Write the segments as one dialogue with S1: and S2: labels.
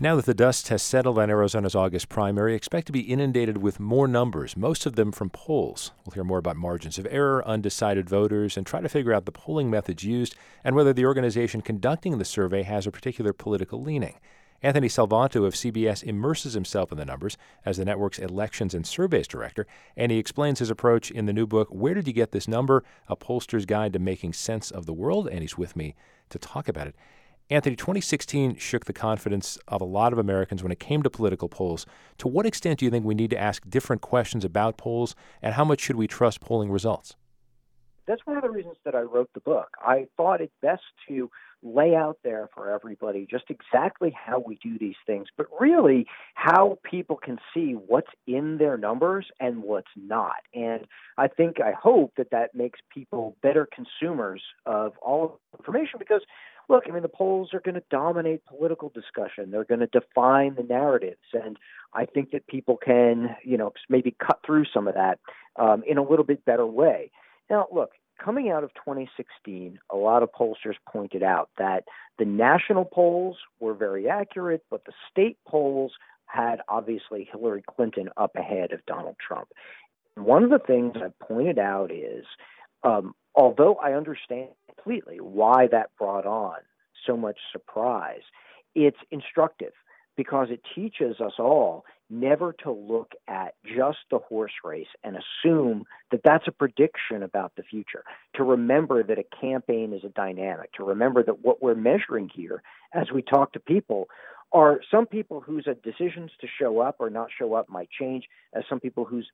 S1: Now that the dust has settled on Arizona's August primary, expect to be inundated with more numbers, most of them from polls. We'll hear more about margins of error, undecided voters, and try to figure out the polling methods used and whether the organization conducting the survey has a particular political leaning. Anthony Salvanto of CBS immerses himself in the numbers as the network's elections and surveys director, and he explains his approach in the new book, Where Did You Get This Number? A Pollster's Guide to Making Sense of the World, and he's with me to talk about it. Anthony, 2016 shook the confidence of a lot of Americans when it came to political polls. To what extent do you think we need to ask different questions about polls, and how much should we trust polling results?
S2: That's one of the reasons that I wrote the book. I thought it best to lay out there for everybody just exactly how we do these things, but really how people can see what's in their numbers and what's not. And I hope that makes people better consumers of all of the information because, look, the polls are going to dominate political discussion. They're going to define the narratives. And I think that people can, maybe cut through some of that in a little bit better way. Now, look, coming out of 2016, a lot of pollsters pointed out that the national polls were very accurate, but the state polls had obviously Hillary Clinton up ahead of Donald Trump. And one of the things I pointed out is, although I understand completely why that brought on so much surprise, it's instructive because it teaches us all never to look at just the horse race and assume that that's a prediction about the future, to remember that a campaign is a dynamic, to remember that what we're measuring here as we talk to people are some people whose decisions to show up or not show up might change, as some people whose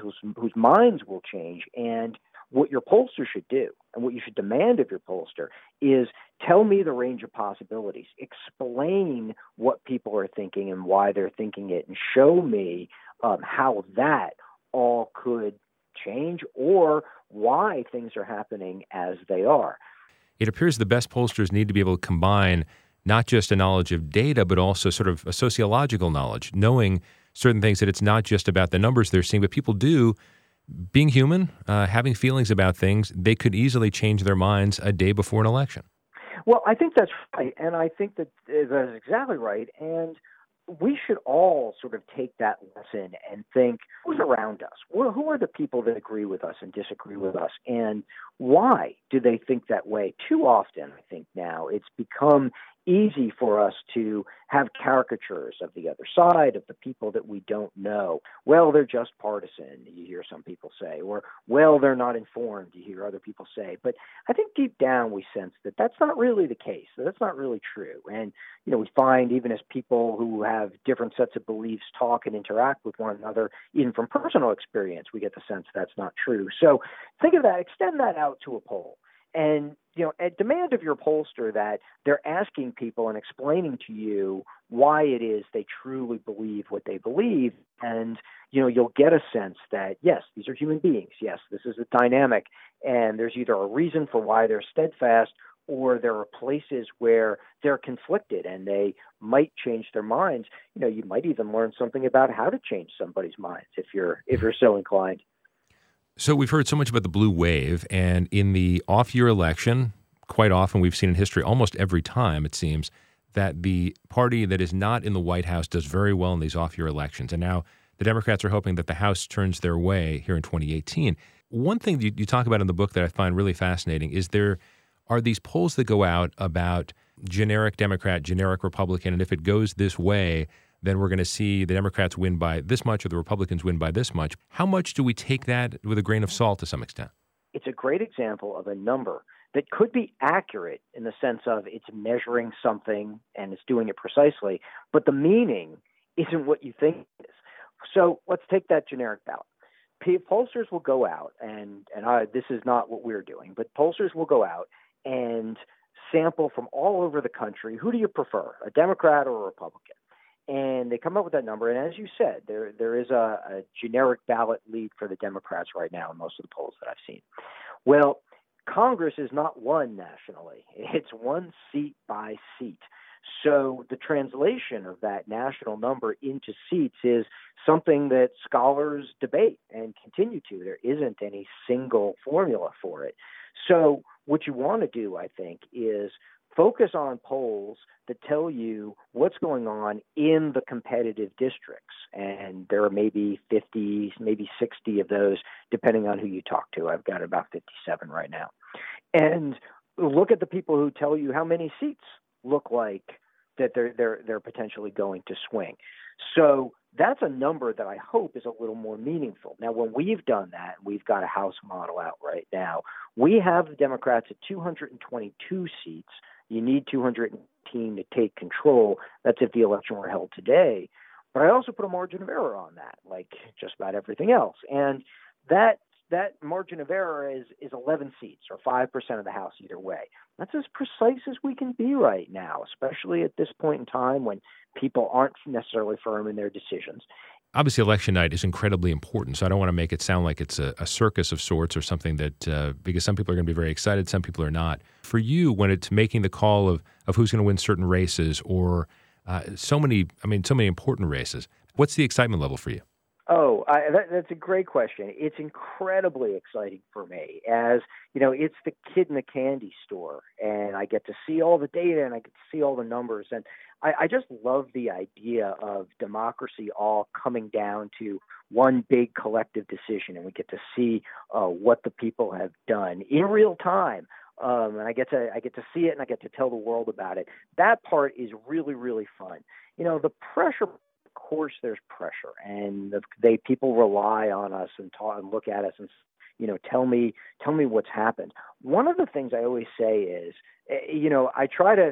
S2: minds will change. And what your pollster should do and what you should demand of your pollster is tell me the range of possibilities, explain what people are thinking and why they're thinking it, and show me how that all could change or why things are happening as they are.
S1: It appears the best pollsters need to be able to combine not just a knowledge of data, but also sort of a sociological knowledge, knowing certain things that it's not just about the numbers they're seeing, but people do. Being human, having feelings about things, they could easily change their minds a day before an election.
S2: Well, I think that's right, and I think that is exactly right, and we should all sort of take that lesson and think, who's around us? Who are the people that agree with us and disagree with us, and why do they think that way? Too often, I think now, it's become easy for us to have caricatures of the other side, of the people that we don't know. Well, they're just partisan, you hear some people say, or, well, they're not informed, you hear other people say. But I think deep down we sense that that's not really the case, that that's not really true. And, we find even as people who have different sets of beliefs talk and interact with one another, even from personal experience, we get the sense that's not true. So think of that, extend that out to a poll. And, at demand of your pollster that they're asking people and explaining to you why it is they truly believe what they believe. And, you'll get a sense that, yes, these are human beings. Yes, this is a dynamic. And there's either a reason for why they're steadfast or there are places where they're conflicted and they might change their minds. You might even learn something about how to change somebody's minds if you're so inclined.
S1: So we've heard so much about the blue wave, and in the off-year election, quite often we've seen in history, almost every time it seems, that the party that is not in the White House does very well in these off-year elections. And now the Democrats are hoping that the House turns their way here in 2018. One thing you talk about in the book that I find really fascinating is there are these polls that go out about generic Democrat, generic Republican, and if it goes this way, then we're going to see the Democrats win by this much or the Republicans win by this much. How much do we take that with a grain of salt to some extent?
S2: It's a great example of a number that could be accurate in the sense of it's measuring something and it's doing it precisely, but the meaning isn't what you think it is. So let's take that generic ballot. Pollsters will go out, and this is not what we're doing, but pollsters will go out and sample from all over the country. Who do you prefer, a Democrat or a Republican? And they come up with that number. And as you said, there is a generic ballot lead for the Democrats right now in most of the polls that I've seen. Well, Congress is not won nationally. It's one seat by seat. So the translation of that national number into seats is something that scholars debate and continue to. There isn't any single formula for it. So what you want to do, I think, is focus on polls that tell you what's going on in the competitive districts. And there are maybe 50, maybe 60 of those, depending on who you talk to. I've got about 57 right now. And look at the people who tell you how many seats look like that they're potentially going to swing. So that's a number that I hope is a little more meaningful. Now, when we've done that, we've got a House model out right now. We have the Democrats at 222 seats. You need 218 to take control. That's if the election were held today. But I also put a margin of error on that, like just about everything else. And that margin of error is 11 seats or 5% of the House either way. That's as precise as we can be right now, especially at this point in time when people aren't necessarily firm in their decisions.
S1: Obviously, election night is incredibly important, so I don't want to make it sound like it's a circus of sorts or something that because some people are going to be very excited, some people are not. For you, when it's making the call of who's going to win certain races or so many important races, what's the excitement level for you?
S2: Oh, that's a great question. It's incredibly exciting for me. As you know, it's the kid in the candy store, and I get to see all the data and I get to see all the numbers. And I just love the idea of democracy all coming down to one big collective decision, and we get to see what the people have done in real time. And I get to see it, and I get to tell the world about it. That part is really, really fun. You know, the pressure. Of course, there's pressure, and people rely on us and talk and look at us and tell me what's happened. One of the things I always say is, I try to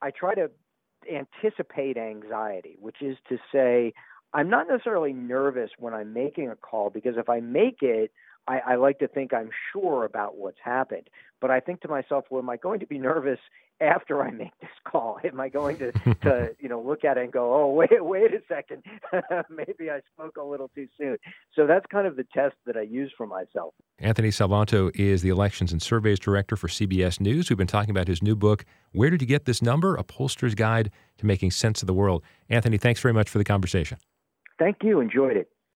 S2: anticipate anxiety, which is to say I'm not necessarily nervous when I'm making a call, because if I make it, I like to think I'm sure about what's happened. But I think to myself, well, am I going to be nervous after I make this call? Am I going to look at it and go, oh, wait a second, maybe I spoke a little too soon? So that's kind of the test that I use for myself.
S1: Anthony Salvanto is the Elections and Surveys Director for CBS News. We've been talking about his new book, Where Did You Get This Number? A Pollster's Guide to Making Sense of the World. Anthony, thanks very much for the conversation.
S2: Thank you. Enjoyed it.